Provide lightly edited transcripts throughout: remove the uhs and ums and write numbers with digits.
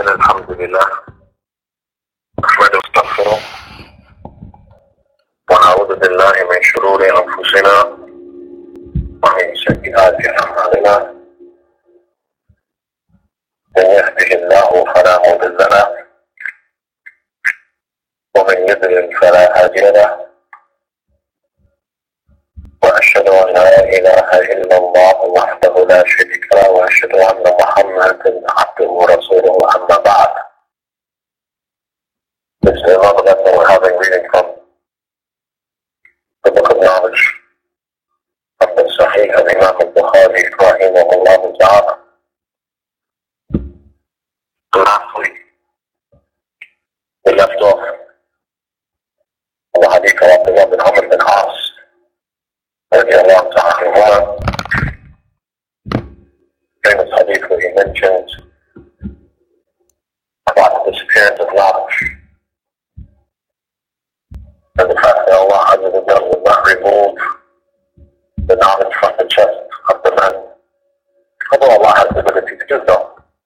إن الحمد لله نحمده ونستغفره ونعوذ بالله من شرور أنفسنا ومن سيئات أعمالنا. من يهده الله فلا مضل له ومن يضلل فلا هادي له، وأشهد أن لا إله إلا الله وحده لا شريك له، وأشهد أن محمدا عبده ورسوله. أما بعد. This is another lesson we're having reading from the book of knowledge of the Sahih of Imam al-Bukhari rahimahullah ta'ala. Last week we left off on the hadith of Abdullah bin Amr bin As radiallahu ta'ala, famous hadith where he mentions about the disappearance of knowledge and the fact that Allah Azza wa Jalla will not remove the knowledge from the chest of the man, although Allah has the ability to do so.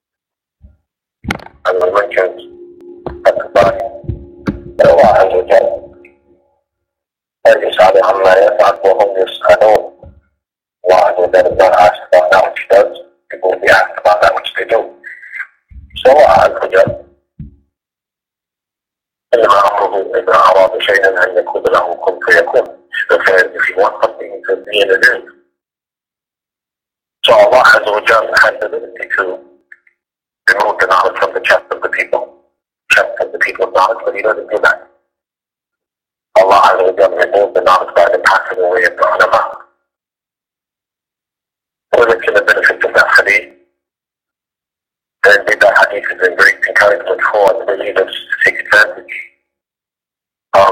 And we mentioned at the body that Allah Azza wa Jalla يسأل عما يفعل وهم يسألون. Allah Azza wa Jalla is not asked about that which he does, people will be asked about that which they do. So Allah Azza wa Jalla إنما أمره إذا أراد شيئا أن يكون له كن فيكون. If you want something to be in a dream. So Allah Azza wa Jalla has the ability to remove the knowledge from the chest of the people, chest of the people's knowledge, but He doesn't do that. Allah Azza wa Jalla removed the knowledge by the passing away of the ulama. We mentioned the benefits of that hadith. And indeed that hadith is a great encouragement for the believers to take advantage of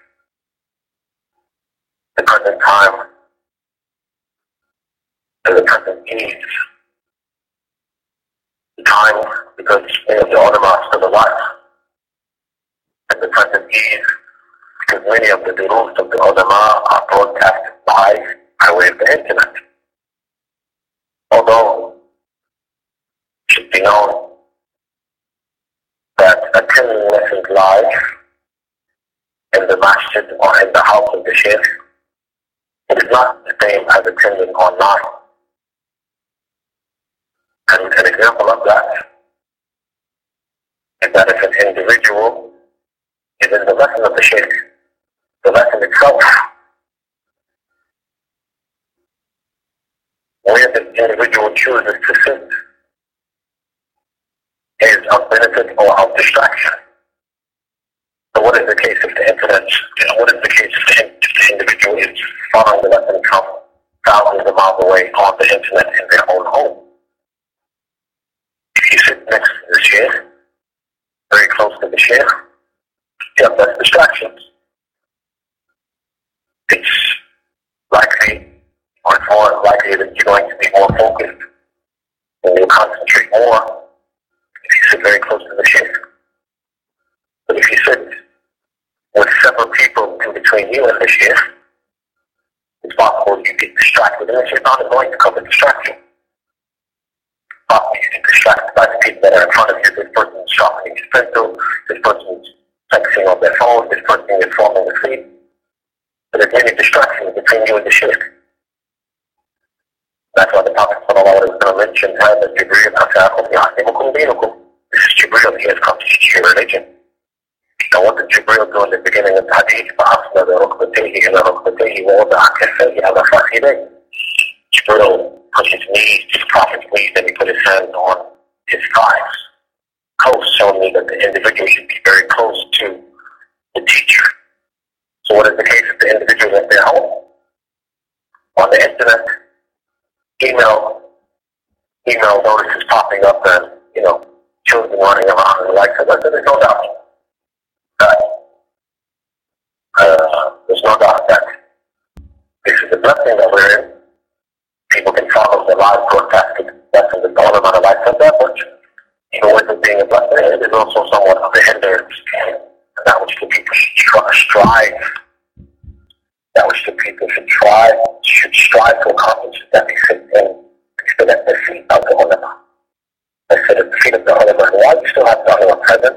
the present time and the present ease. The time because many of the ulama are still alive, and the present ease because many of the durus of the ulama are broadcasted live by way of the internet. Although it should be known that attending lessons live in the masjid or in the house of the sheikh, it is not the same as attending online. And an example of that is that if an individual is in the lesson of the sheikh, the lesson itself, where the individual chooses to sit, is of benefit or of distraction. So what is the case if the internet, what is the case if the individual is following the lesson from thousands of miles away on the internet in their own home? If you sit next to the sheikh, very close to the sheikh, you have less distractions. It's likely, or it's more likely that you're going to be more focused and you'll concentrate more if you sit very close to the sheikh. But if you sit with several people in between you and the sheikh, it's possible you get distracted, and the shaitan is going to come and distract you. It's possible you get distracted by the people that are in front of you. This person is sharpening his pencil, this person is texting on their phone, this person is falling asleep. So there's many distractions between you and the sheikh. That's why the Prophet ﷺ mentioned that Jibreel أَتَاكُمْ يَعْلِمُكُمْ دِينُكُمْ. This is Jibreel, he has come to teach you religion. Now what did Jibreel do in the beginning of the hadith? فَأَصْنَدَ رُكْبَتَيْهِ إِلَى رُكْبَتَيْهِ وَوَضَعَ كَفَّيْهِ عَلَى فَخِذَيْهِ. Jibreel put his knees, his prophet's knees, and he put his hands on his thighs. Close, showing me that the individual should be very close to the teacher. So what is the case if the individual is at their home? On the internet, email notices popping up and, children running around and the likes of that. So there's no doubt that this is the blessing that we're in. People can follow the live broadcasting lessons and all about the likes of that, but even with it being a blessing, it is also somewhat of a hindrance. And that which the people should strive, that which the people should strive to accomplish, is that they sit at the feet of the ulama. They sit at the feet of the ulama. And why we still have Dharma present.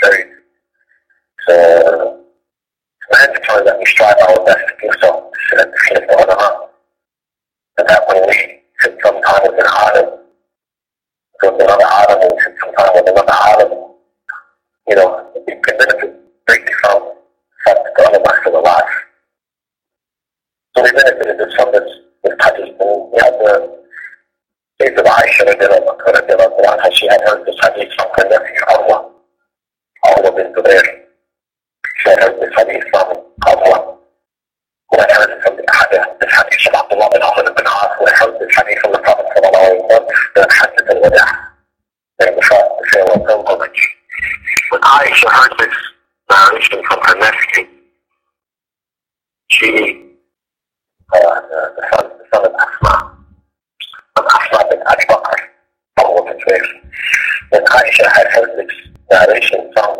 It's mandatory that we strive our best to do so, at the feet of the ulama. And that when we sit sometime with an alim, go to another alim, and we sit sometime with another alim, we can benefit greatly from the fact that the ulama is still alive. So we benefited from this hadith. And we have the case of Aisha radiallahu anha. She had heard this hadith from her nephew, Urwa bin Zubair. She had heard this hadith from Urwa, who had heard it from this hadith from Abdullah bin Amr bin As, who had heard this hadith from the Prophet sallallahu alayhi wa sallam, the Hajjat al-Wada', and the farewell pilgrimage. When Aisha heard this narration from her nephew, she, the son of Asma bin Abi Bakr, when Aisha had heard this narration from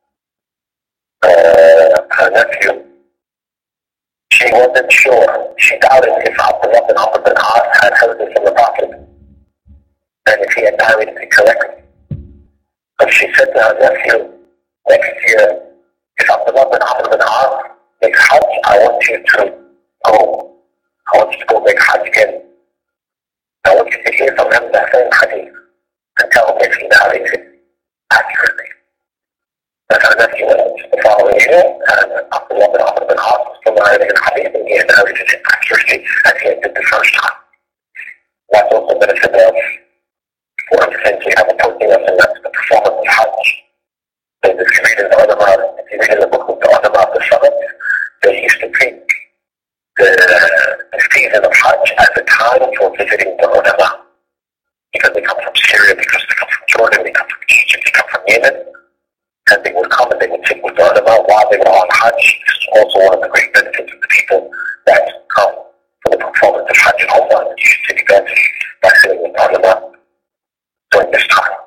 her nephew, she wasn't sure. She doubted if Abdullah bin Amr bin As had heard this from the Prophet, and if he had narrated it correctly. So she said to her nephew, next year, if Abdullah bin Amr bin As makes Hajj, I want you to go. I want you to go make Hajj again. I want you to hear from him that same hadith and tell him if he narrates it accurately. And her nephew went the following year, and Abdullah bin Amr bin As was still narrating the hadith, and he had narrated it accurately as he had did the first time. That's also benefit of what I'm saying, we have a talking us, and that's the performance of Hajj. So if you read in the ulama, if you read in the book of the ulama of the Sunnah, they used to treat the season of Hajj as a time for visiting the ulama. Because they come from Syria, because they come from Jordan, they come from Egypt, they come from Yemen, and they would come and they would sit with the ulama while they were on Hajj. This is also one of the great benefits of the people that come for the performance of Hajj and Umrah. You should take advantage by sitting with the ulama during this time.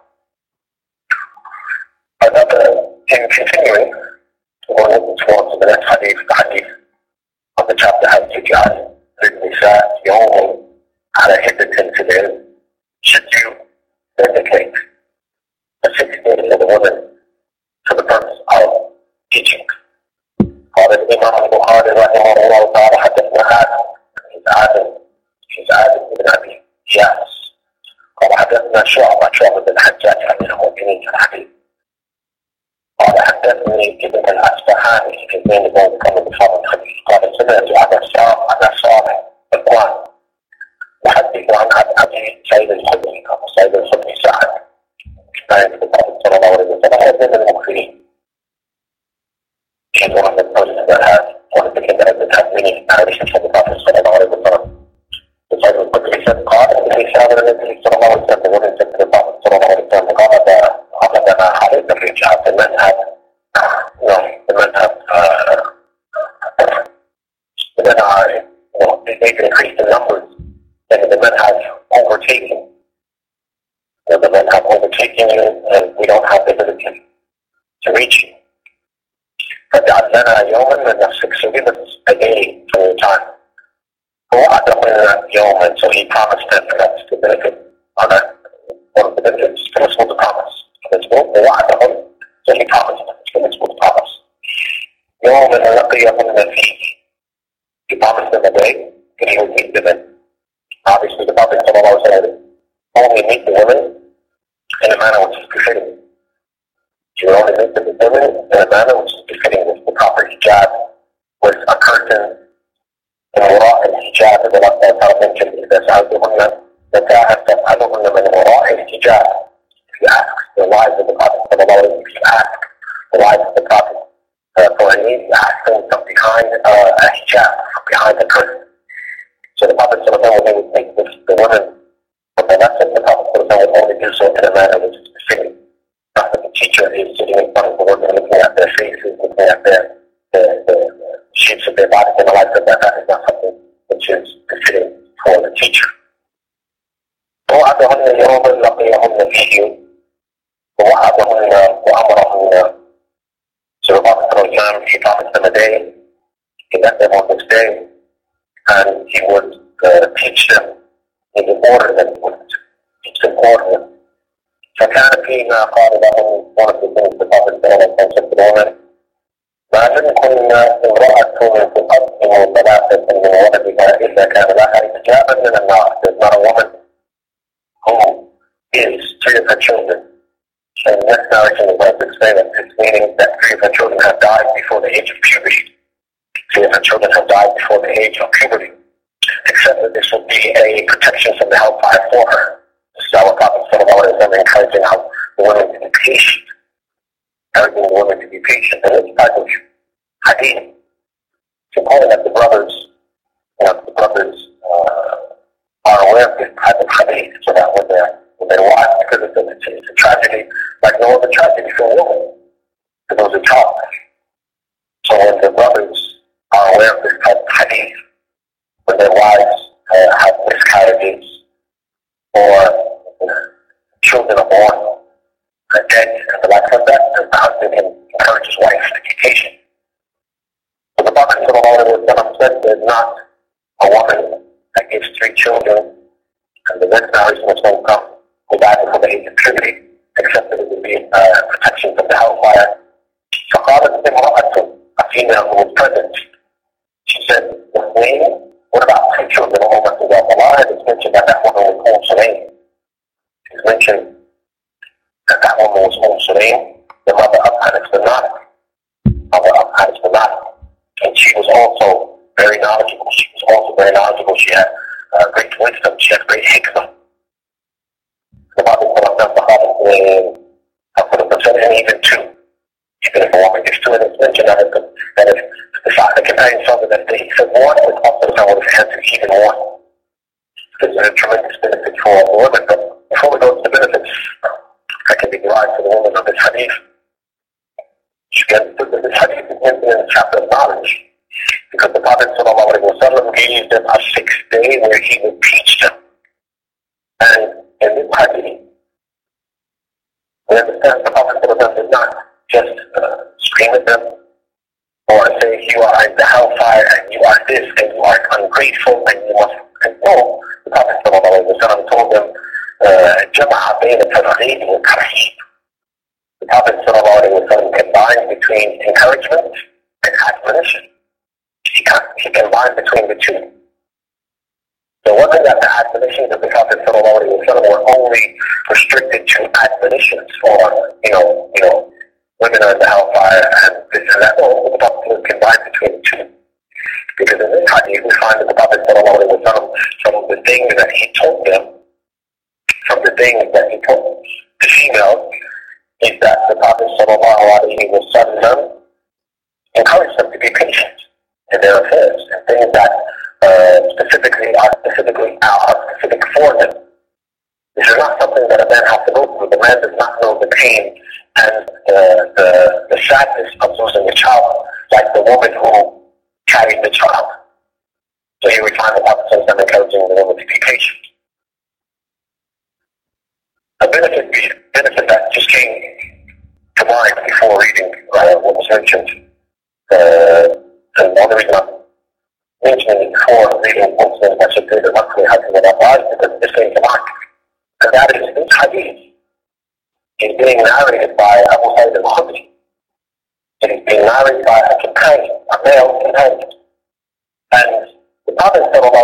Another thing continuing, we're looking towards the next hadith, the hadith of the chapter has Tijal, Nisa, Yawm, على هدة العلم. Should you dedicate the 6 days of the woman to the purpose of teaching? قال الإمام البخاري رحمه الله تعالى حدثنا آدم بن أبي إياس قال حدثنا شعبة بن الحجاج عن المؤمنين في الحديث قال حدثني ابن الأصبهاني في بين بين كم بفضل الحديث قال سمعت على صالح الإخوان يحدث عن أبي سعيد الخدري قال سعيد الخدري سعد كان النبي صلى الله عليه وسلم من المكفرين كان واحد من الناس واحد من المتحملين على شخص النبي صلى الله عليه وسلم سعيد الخدري قال النبي صلى الله عليه وسلم ومن سنة النبي صلى الله عليه وسلم قال ما عليك الرجال المذهب they can increase the numbers and the men have overtaken. The men have overtaken you and we don't have the ability to reach you. فجعلنا يوما من نفسك so give us a day from your time. ووعدنا يوما so he promised them and that's the benefit on that. One of the benefits permissible to promise. ووعدهم so he promised them it's permissible to promise. يوما لقيهم فيه he promised them a day and he would meet them in. Obviously the Prophet only meet the women in a manner which is befitting. You would only meet the women in a manner which is befitting with the proper hijab, with a curtain, and وراء الحجاب as Allah mentioned إذا سألتهن متاعا فاسألهن من وراء الحجاب. If you ask the lives of the Prophet if you ask the lives of the Prophet for a need, you ask them from behind a hijab, from behind a curtain. So the Prophet would take the women from the lesson. The Prophet would only do so in a manner which is befitting. Not that the teacher is sitting in front of the women, looking at their faces, looking at the shapes of their bodies and the like of that. That is not something which is befitting for the teacher. ووعدهن يوما لقيهن فيه ووعدهن وأمرهن. So the Prophet he promised them a day, he met them on this day, and he would teach them in the order that he would teach them order. فكان فيما قال لهم one of the things the Prophet said to the woman, ما منكن امرأة تقدم ثلاثة من ولدها إلا كان لها حجابا من النار. There's not a woman who is three of her children. And this narration is like to explain that it's meaning that three of her children have died before the age of puberty. Three of her children have died before the age of puberty. Except that this will be a protection from the hellfire for her. This is our Prophet encouraging the women to be patient. Encouraging the women to be patient. And it's type of hadith. It's important that the brothers are aware of this type of hadith so that when they watch, because it's a tragedy like no other tragedy for a woman, for those who talk. So when the brothers are aware of this type of hadith, when their wives have miscarriages or children are born are dead and the like of that, the husband can encourage his wife to be patient. So the Prophet said there's not a woman that gives three children and the next marriage was going to come who died before the age of puberty, except that it would be protection from the hellfire. So قالت امرأة, a female who was present, she said, what about two children? Allah has mentioned that that woman was Sulaim. It's mentioned that that woman was Sulaim, the mother of Anas bin Malik. And she was also very knowledgeable. She had great wisdom. She had great hikmah. The Bible said, and even two. Even if a woman gives two, and it's mentioned that if the companion saw that they said one, it's also would have had to even one. Because there's a tremendous benefit for the women. But before we go to the benefits that can be derived for the women of this hadith, this hadith is mentioned in the chapter of knowledge. Because the Prophet ﷺ gave them a 6th day where he would teach them. And in this hadith, we understand the Prophet ﷺ did not just scream at them or say, you are in the hellfire and you are this and you are ungrateful and you must. No, the Prophet ﷺ told them, جَمَعَ بَيْنَ تَرْغِيبٍ وَتَرْهِيبٍ. The Prophet ﷺ combined between encouragement and admonition. He combined between the two. So it wasn't that the admonitions of the Prophet ﷺ were only restricted to admonitions for, women are in the hellfire and this and that. No, the Prophet was combined between the two. Because in this hadith we find that the Prophet ﷺ, from the things that he told them, the females, is that the Prophet ﷺ encouraged them to be patient in their affairs and things that are specific for them. This is not something that a man has to go through. The man does not know the pain and the sadness of losing a child, like the woman who carried the child. So here we find the Prophet encouraging the woman to be patient. A benefit that just came to mind before reading what was mentioned. And one reason I'm mentioning it before reading Muslim, I should say that luckily I can get up because this came to mind. And that is this hadith is being narrated by Abu Sa'id al-Khudri. It is being narrated by a companion, a male companion. And the Prophet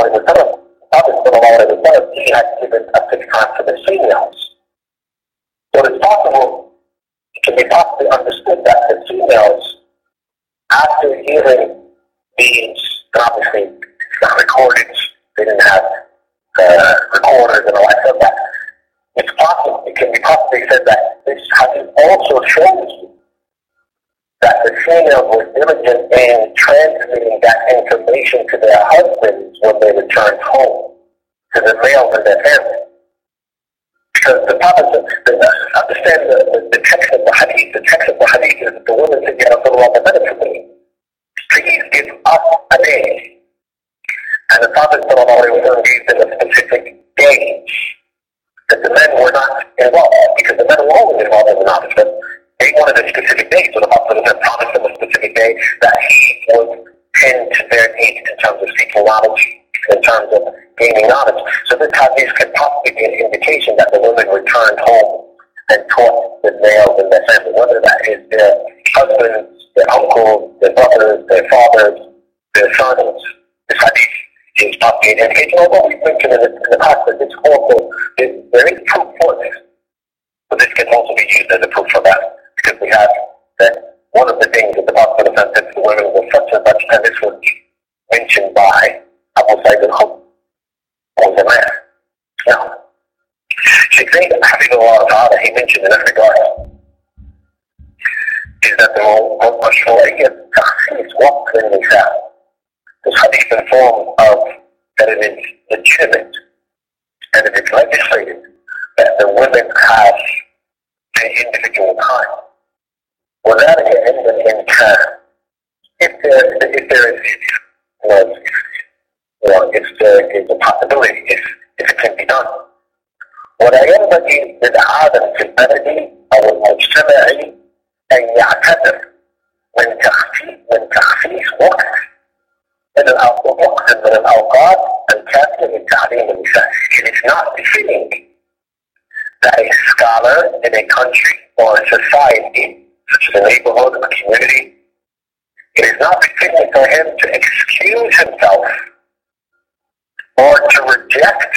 he had given a fixed time for the females. So it's possible, it can be possibly understood that the females, after hearing these, obviously it's not recorded, they didn't have recorders and all that stuff, that it's possible, it can be possibly said that this hadith also shows that the females were diligent in transmitting that information to their husbands when they returned home, to the males and their family. Because the Prophet understand the text of the hadith. The text of the hadith is that the woman said, Ya Rasulullah, the benefit for me. Please give us a day. And the Prophet gave them a specific day that the men were not involved, because the men were always involved in the knowledge, but they wanted a specific day. So the Prophet promised them a specific day that he would tend to their needs in terms of seeking knowledge, in terms of gaining knowledge. So this hadith can possibly be an indication that the women returned home and taught the males in their family, whether that is their husbands, their uncles, their brothers, their fathers, their sons. This hadith is not being indicated, although we've mentioned in the past that this also, there is proof for this. But this can also be used as a proof for that, because we have that one of the things that the Prophet said to the women was such and such, and this was mentioned by Abu Sa'id al-Khudri, who was a man. Now, Sheikh Zayd Hafidhullah Ta'ala, he mentioned in that regard, is that the mashru'iyyah takhsis waqt al-nisa. This hadith informs of that it is legitimate and it is legislated that the women have an individual time. وذلك عند الإمكان. If there is a possibility, if it can be done. ولا ينبغي للعالم في البلد أو المجتمع أن يعتذر من تخصيص وقت من الأوقات الكافية لتعليم النساء. It is not befitting that a scholar in a country or a society, such as a neighborhood, a community, it is not befitting for him to excuse himself or to reject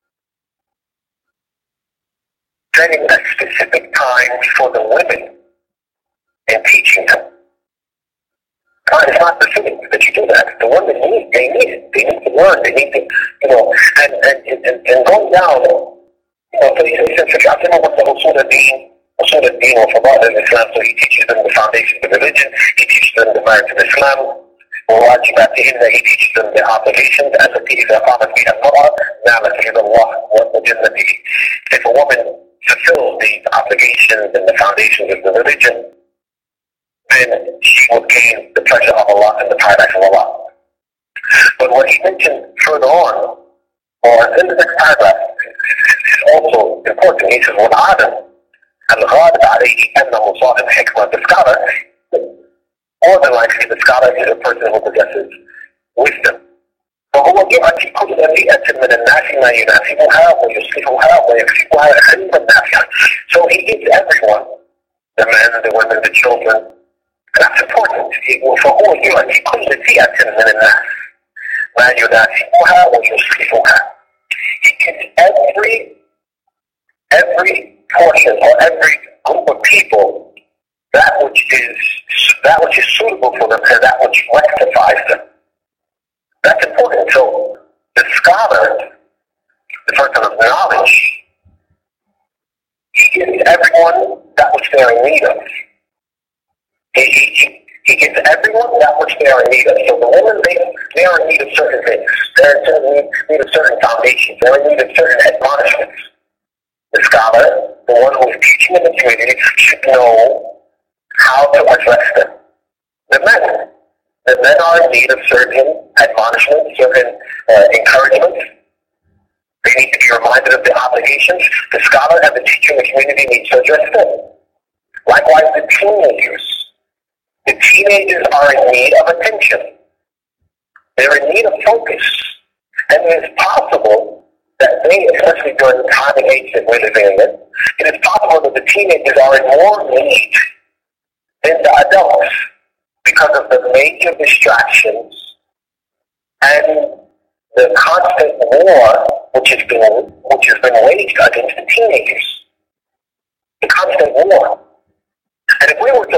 setting a specific time for the women and teaching them. It's not befitting that you do that. The women they need it. They need to learn. They need to, and going down, for Fatima was the Usul al-Din or Fadail al-Islam, so he teaches them the foundations of religion, he teaches them the merits of Islam, وواجباتهن, he teaches them the obligations, التي إذا قامت بها المرأة نالت رضا الله وجنته. If a woman fulfills these obligations and the foundations of the religion, then she will gain the pleasure of Allah and the paradise of Allah. But what he mentioned further on, or in the next paragraph, is also important. He says, وَالْعَادَمْ الْغَالِبْ عَلَيْهِ أَنَّهُ صَاحِبُ حِكْمَةٍ. The scholar, more than likely, the scholar is a person who possesses wisdom. فهو يعطي كل فئة من الناس ما يناسبها ويصلحها ويكسبها خيرا نافعا. So he gives everyone, the men, the women, the children. That's important. فهو يعطي كل فئة من الناس ما يناسبها ويصلحها. He gives every portion or every group of people that which is suitable for them and that which rectifies them. That's important. So the scholar, the person of knowledge, he gives everyone that which they are in need of. He gives everyone that which they are in need of. So the women, they are in need of certain things. They're in need of certain foundations. They're in need of certain admonishments. The scholar, the one who is teaching in the community, should know how to address them. The men are in need of certain admonishments, certain encouragements. They need to be reminded of their obligations. The scholar and the teacher in the community needs to address them. Likewise, the teenagers. The teenagers are in need of attention. They're in need of focus. And it is possible that they, especially during the time and age that we're living in, it is possible that the teenagers are in more need than the adults because of the major distractions and the constant war which has been waged against the teenagers. The constant war. And if we were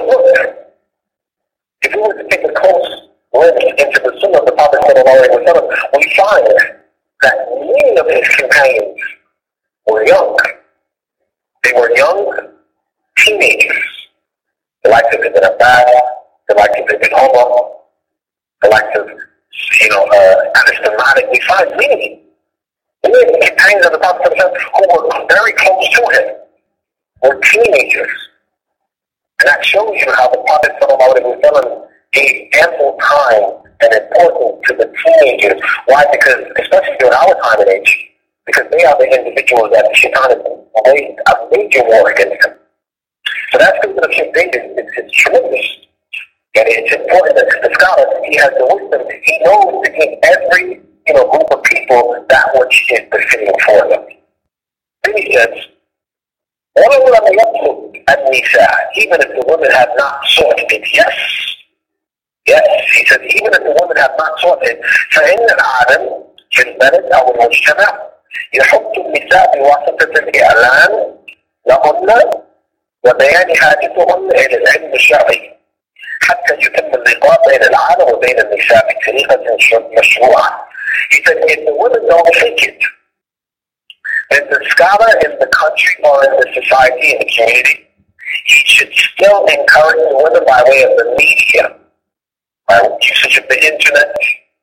to take a close glimpse into the Sunnah of the Prophet ﷺ, we find that many of his companions were young. They were young teenagers. The likes of Ibn Abbas, the likes of Ibn Umar, the likes of, Anas bin Malik. We find many of the companions of the Prophet who were very close to him were teenagers. And that shows you how the Prophet ﷺ gave ample time and importance to the teenagers. Why? Because, especially during our time and age, because they are the individuals that the Shaitan has waged a major war against them. So that statement of Sheikh Zayd is tremendous. And it's important that the scholar, he has the wisdom, he knows to give every group of people that which is befitting for them. Then he says, ولو لم يطلب النساء, even if the women have not sought it, yes, he said, even if the women have not sought it, فإن العالم في البلد أو المجتمع يحط النساء بواسطة الإعلان لهن وبيان حاجتهن إلى العلم الشرعي حتى يتم اللقاء بين العالم وبين النساء بطريقة مشروعة. He said, if the women don't take it, then the scholar in the country or in the society, in the community, he should still encourage the women by way of the media, by usage of the internet,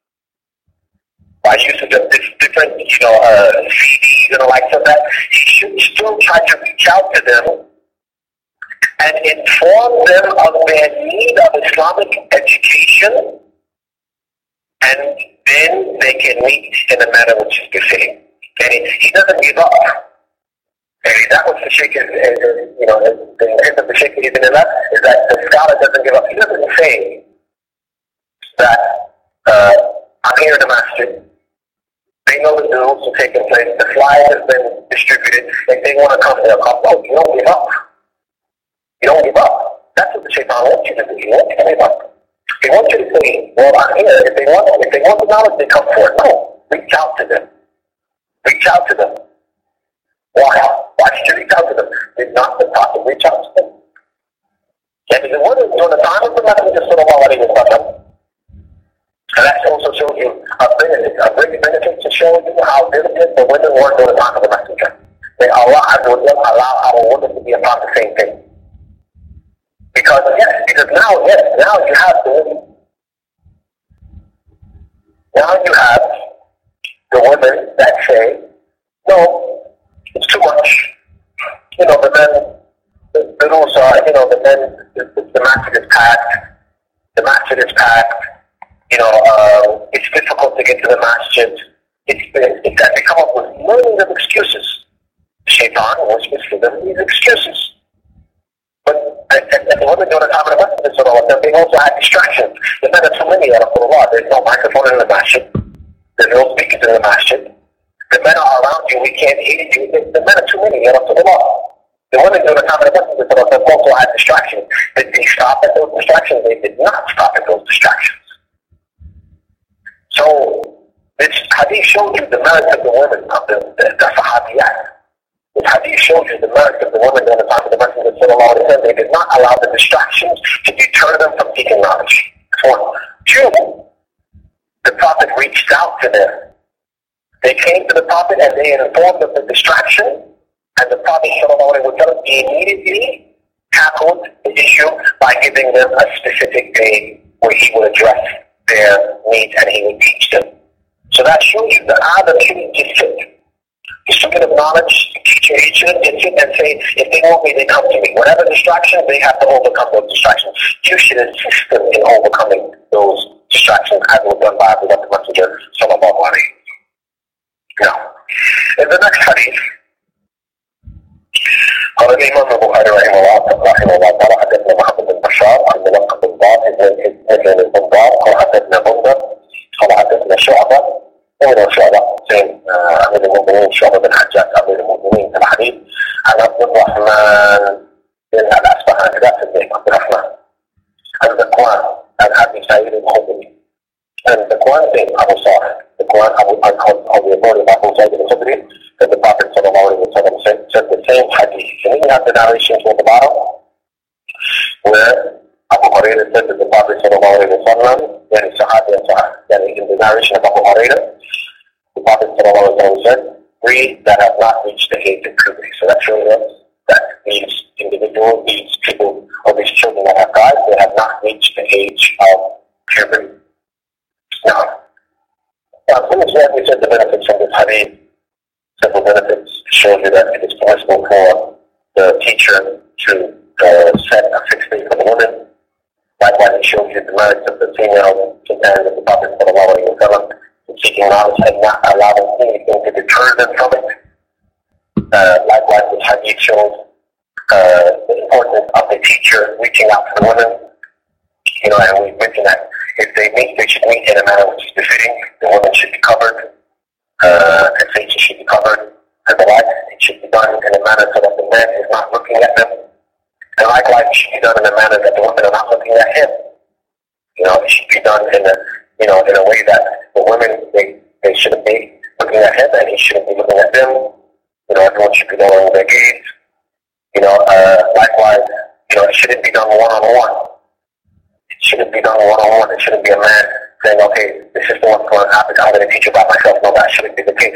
by usage of different, CDs and the likes of that. He should still try to reach out to them and inform them of their need of Islamic education, and then they can meet in a manner which is befitting. And he doesn't give up. And that was the Shaykh, the end of the Shaykh Ibn Allah, is that the scholar doesn't give up. He doesn't say that I'm here in the masjid. They know the duels are taking place. The flyer has been distributed. If they want to come, they'll come. No, you don't give up. You don't give up. That's what the Shaitan wants you to do. He wants you to give up. He wants you to say, well, I'm here. If they want the knowledge, they come for it. No. Reach out to them. Reach out to them. Why? Why should you reach out to them? Did not the Prophet reach out to them? And if it wasn't during the time of the Messenger sallallahu alayhi wa sallam, and that also shows you a great benefit to show you how diligent the women were during the time of the Messenger. May Allah allow our women to be about the same thing. Because now you have the women that say, no, it's too much. The men, the rules are, the men, the masjid is packed. The masjid is packed. It's difficult to get to the masjid. They come up with millions of excuses. Shaitan wants to give them these excuses. But the women during the time of the Messenger, they also had distractions. The men are too many, there's no microphone in the masjid. There's no speakers in the masjid. The men are around you, we can't hear you. The men are too many, The women during the time of the Messenger also had distractions. Did they stop at those distractions? They did not stop at those distractions. So, this hadith shows you the merits of the women, of the sahabiyat. This hadith shows you the merits of the women during the time of the Messenger sallallahu alaihi wasallam. They did not allow the distractions to deter them from seeking knowledge. That's one. Two, the Prophet reached out to them. They came to the Prophet and they informed of the distraction, and the Prophet sallallahu alaihi wasallam immediately tackled the issue by giving them a specific day where he would address their needs and he would teach them. So that shows you that Adam shouldn't just sit. The student of knowledge, the teacher, he shouldn't just sit and say, if they want me, they come to me. Whatever distractions, they have to overcome those distractions. You should assist them in overcoming those distractions as was done by the Messenger sallallahu alaihi. Now, in the next hadith, قال الإمام البخاري رحمه الله تعالى حدثنا محمد بن بشار عن ملقب الضاد ابن البندار قال حدثنا بندر قال حدثنا شعبة ومن شعبة حسين أمير المؤمنين شعبة بن حجاج أمير المؤمنين في الحديث عن عبد الرحمن بن الأصبهاني ذات الدين عبد الرحمن عن ذكوان عن أبي سعيد الخدري عن ذكوان بن أبو صالح ذكوان أبو سعيد الخدري that the Prophet ﷺ said the same hadith. And then you have the narration at the bottom, where Abu Hurairah said that the Prophet ﷺ, yani Sahabi and Sahabi, yani in the narration of Abu Hurairah, the Prophet ﷺ said, 3 that have not reached the age of puberty. So that shows us that these individuals, these people, or these children that have died, they have not reached the age of puberty. Now, as soon as we said the benefits from this hadith, several benefits show you that it is possible for the teacher to set a fixed date for the woman. Likewise, it shows you the merits of the female companions of the Prophet ﷺ in seeking knowledge and not allowing anything to deter them from it. Likewise, this hadith shows the importance of the teacher reaching out to the women. And we mentioned that if they meet, they should meet in a manner which is befitting. The woman should be covered. Her faces should be covered. and the like. It should be done in a manner so that the man is not looking at them. And likewise, it should be done in a manner that the women are not looking at him. It should be done in a way that the women, they shouldn't be looking at him and he shouldn't be looking at them. Everyone should be lowering their gaze. Likewise, it shouldn't be done one-on-one. It shouldn't be done one-on-one. It shouldn't be a man saying, okay, this is what's going to happen. I'm going to teach you about myself. No, that shouldn't be the case.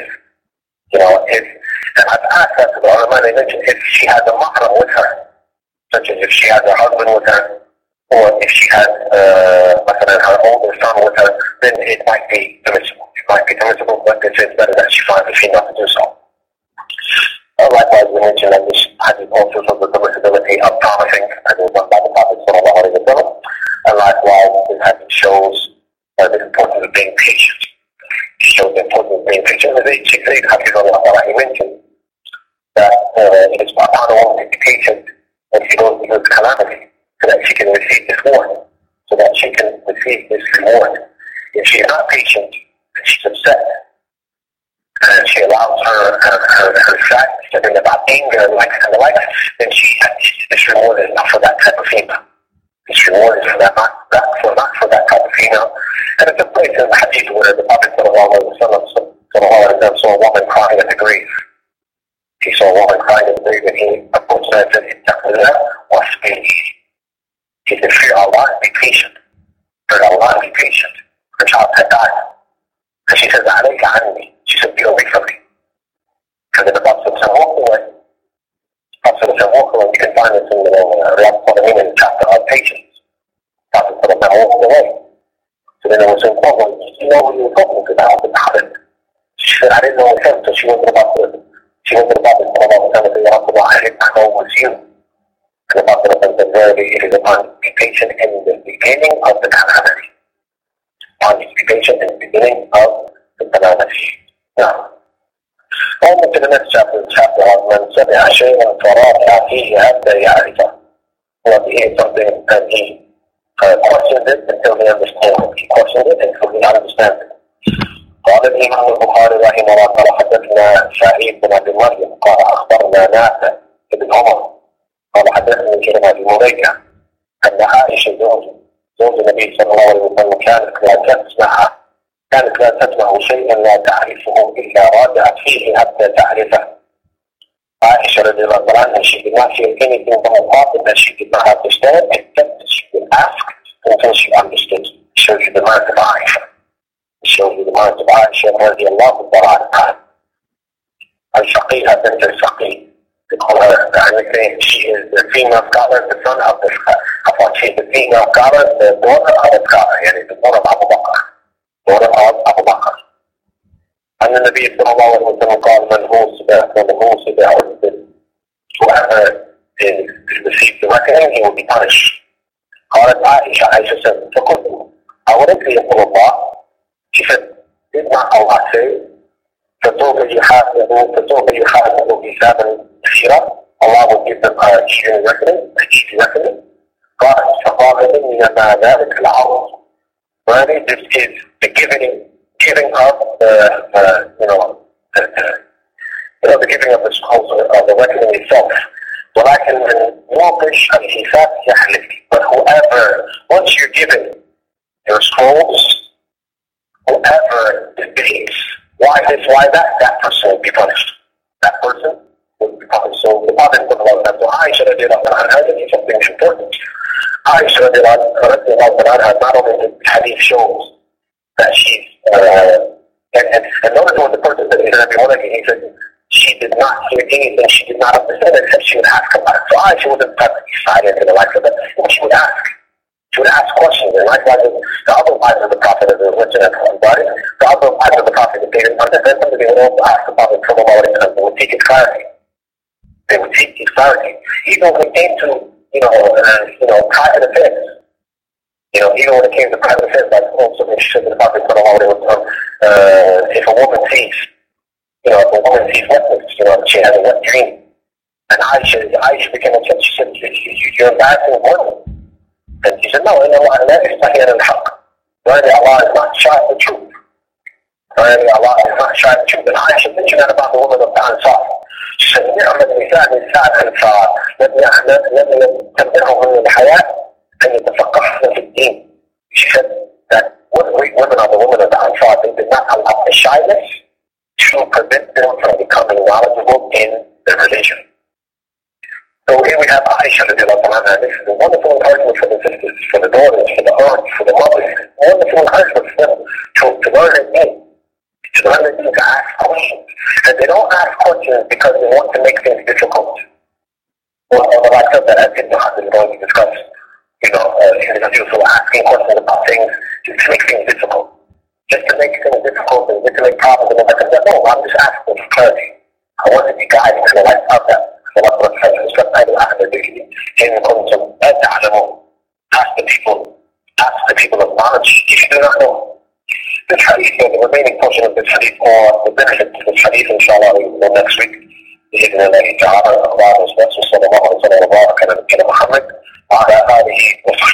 And I've asked that to the other man. They mentioned if she has a mahram with her, such as if she has her husband with her, or if she has her older son with her, then it might be permissible. It might be permissible, but they say it's better that she finds a female to do so. Likewise, we mentioned that this hadith also shows the permissibility of promising, as was done by the Prophet sallallahu alaihi wasallam. And likewise, this hadith shows the importance of being patient. It shows the importance of being patient. As Sheikh Sayyid Hafizullah Ta'ala, he mentioned that it is upon a woman to be patient when she goes through this calamity, so that she can receive this reward. If she is not patient, and she's upset, and she allows her sadness to bring about anger and the like, then this reward is not for that type of female. This reward is for not for that type of female. And it's a place in the hadith where the Prophet saw a woman crying at the grave. He saw a woman crying at the grave, and he approached her and said, "Ittaqillah wasbir." He said, "Fear Allah and be patient. Fear Allah and be patient." Her child had died. And she says, "Alayka anni." She said, "Get away from me." And then the Prophet said, "Walk away." The Prophet said, "Walk away." You can find this in the Riyadh Salihin in the chapter of patience. The Prophet said, "Walk away." So then there was some problem. You know what you were talking about with Khalid. She said, "I didn't know him." So she went to the Prophet. She went to the Prophet and said, "Ya Rasulullah, I didn't know it was you." And the Prophet said, "Verily, it is upon be patient in the beginning of the calamity." Upon you to be patient in the beginning of the calamity. Now, on to the next chapter, chapter of Man Sami'a Shay'an Fara'a Fihi Hatta Ya'rifa. He hears something and he questions it until he understands it. He questions it until he understands it. قال الإمام البخاري رحمه الله قال حدثنا سعيد بن أبي مريم قال أخبرنا نافع بن عمر قال حدثني كلمة بن مليكة أن عائشة زوج النبي صلى الله عليه وسلم كانت لا تسمع شيئا لا تعرفه إلا راجعت فيه حتى تعرفه. عائشة رضي الله عنها, she did not hear anything from the Prophet that she did not understand, except that she would ask until she understood. It shows you the mind of Aisha. It shows you the mind of Aisha رضي الله عنها. Al-Shaqiyah bint al-Shaqi. They call her, she is the female scholar, the son of the scholar. She is the female scholar, the daughter of the scholar, and the daughter of Abu Bakr. Daughter of Abu Bakr. And the Nabi sallallahu alayhi wa sallam called whoever receives the reckoning, he will be punished. قالت عائشة, Aisha said, فقلت, أولك يقول الله? She said, did not Allah say, فسوف يحاسب حسابا يسيرا? Allah will give them an easy reckoning. قالت فقال إني ما ذلك العرض. Really, this is the giving up the giving of the scrolls of the reckoning itself. ولكن من موقش الحساب يحلف. But whoever, once you're given your scrolls, whoever debates why this, why that person will be punished. That person will be punished. So the Prophet said, Aisha radiallahu anha, this is something important. Aisha radiallahu anha, not only the hadith shows that she's, and notice what the person said, he said, she did not hear anything, she did not understand it, except she would ask about it. So Aisha wasn't trying to be silent in the life of it, but she would ask. She would ask questions, and likewise the other wives of the Prophet, as was mentioned at one body, the other wives of the Prophet, if they didn't understand something, they would also ask the Prophet they would seek his clarity. They would seek his clarity. Even when it came to, private affairs. Even when it came to private affairs, like something she said to the Prophet, if a woman sees, wetness, she has a wet dream. And Aisha became upset. She said, you're embarrassing a woman. And he said, no, Allah is not shy of the truth. really a lot is not trying to, but I should mention that about the woman of the Ansar. She said, نعم النساء نساء الأنصار لم تمنعهن الحياة أن يتفقهن في الدين. She said that what great women are the women of the Ansar. They did not allow the shyness to prevent them from becoming knowledgeable in their religion. So here we have Aisha radiallahu anha. This is a wonderful encouragement for the sisters, for the daughters, for the aunts, for the mothers. Wonderful encouragement for them to learn their deen. To learn their deen, to ask questions. And they don't ask questions because they want to make things difficult. Well, like I said, that as Ibn Hazm is going to discuss, individuals who are asking questions about things just to make things difficult. Just to make things difficult and just to make problems. And I said, no, I'm just asking for clarity. I want to be guided to the life of that. Allah says, in kuntum la ta'lamun. Ask the people of knowledge if you do not know. This hadith, the remaining portion of this hadith, or the benefit of this hadith, inshallah, we will next week. بإذن الله تعالى. الله صلى الله عليه وسلم وبارك على نبينا محمد وعلى آله وصحبه